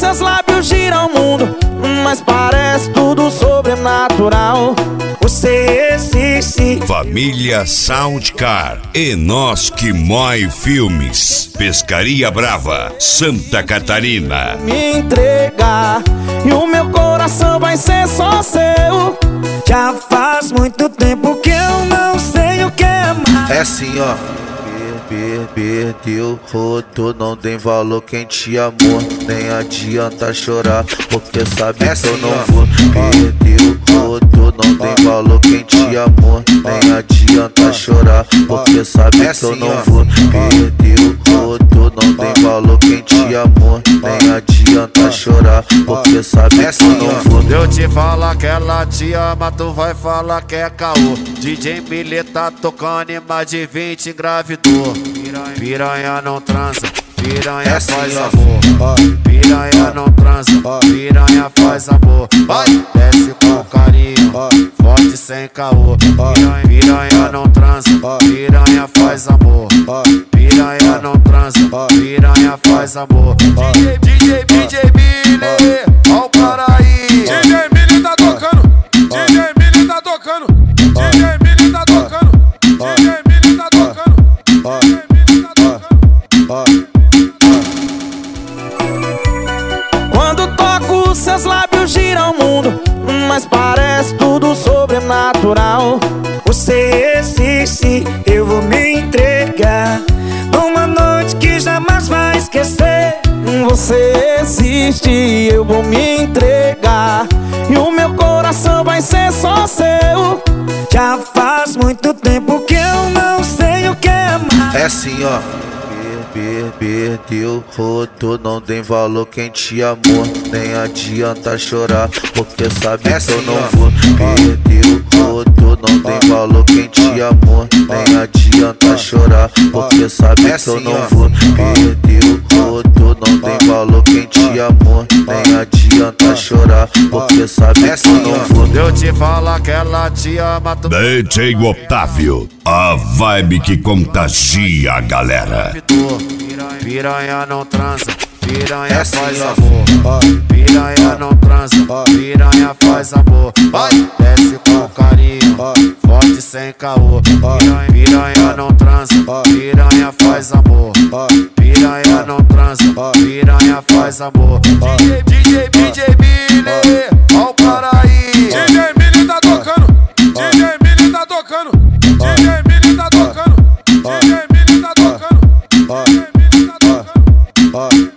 seus lábios giram o mundo, mas parece tudo sobrenatural. Você existe. Família Soundcar, Enoski Moi Filmes, Pescaria Brava, Santa Catarina. Me entregar e o meu coração vai ser só seu. Já faz muito tempo que eu não sei o que é amar. É assim, ó. Perdeu, rodou, não tem valor quem te amou. Nem adianta chorar, porque sabe que eu não vou. Perdeu, rodou, não tem valor quem te amou. Nem adianta chorar, porque sabe que eu não vou. Perdeu, rodou, não tem valor quem te amou. Nem adianta chorar, porque sabe que eu não vou. Eu te falar que ela te ama, tu vai falar que é caô. DJ Milê tá tocando em mais de 20 engravidou. Piranha não transa, piranha faz amor. Piranha não transa, piranha faz amor. Vai, desce com carinho, forte sem caô. Piranha não transa, piranha faz amor. Piranha não transa, piranha faz amor. DJ Milê, ó o cara aí. DJ Milê tá tocando, DJ Milê tá tocando, DJ Milê tá tocando, DJ Milê tá tocando. Quando toco, seus lábios giram o mundo, mas parece tudo sobrenatural. Você existe, eu vou me entregar numa noite que jamais vai esquecer. Você existe, eu vou me entregar e o meu coração vai ser só seu. Já faz muito tempo que eu não sei o que é amar. É assim, ó. Perdeu, rodou, não tem valor quem te amou. Nem adianta chorar, porque sabe que eu não vou. Perdeu, rodou, não tem valor quem te amou. Nem adianta chorar, porque sabe que eu não vou. Perdeu, rodou, não tem valor quem te amou. Nem adianta chorar, porque sabe que eu não vou. Eu te falar que ela te ama, tu DJ Otávio, a vibe que contagia a galera. Piranha não transa, piranha faz amor. Piranha não transa, piranha faz amor. Vai, desce com carinho, forte sem caô. Piranha não transa, piranha faz amor. Piranha não transa, piranha faz amor. DJ Milê, ó o cara aí. DJ Milê tá tocando, DJ Milê tá tocando, DJ Milê tá tocando, DJ Milê tá tocando, DJ Milê tá tocando.